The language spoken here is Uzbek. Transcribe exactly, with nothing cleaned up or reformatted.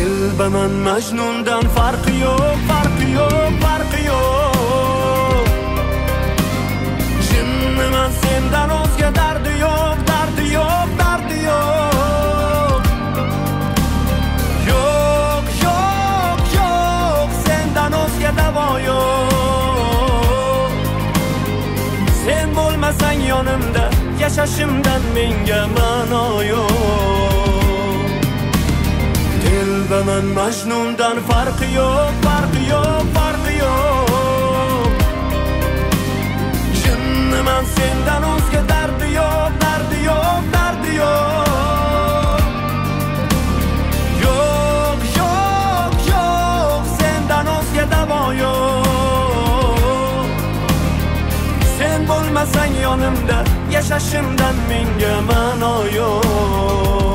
Dilbaman Majnundan farqi yo'q, farqi yo'q, farqi yo'q. Jinniman sendan o'zga dardi yo'q, dardi yo'q, dardi yo'q. Yo'q, yo'q, yo'q, sendan o'zga davo yo'q. Sen bo'lmasang yonimda, yashashimdan menga ma'no yo'q. Dilbaman Majnundan farqi yo'q, farqi yo'q, farqi yo'q. Jinniman sendan o'zga dardi yo'q, dardi yo'q, dardi yo'q. Yo'q, yo'q, yo'q, sendan o'zga davo yo'q. Sen bo'lmasang yonimda, yashashimdan menga ma'no yo'q.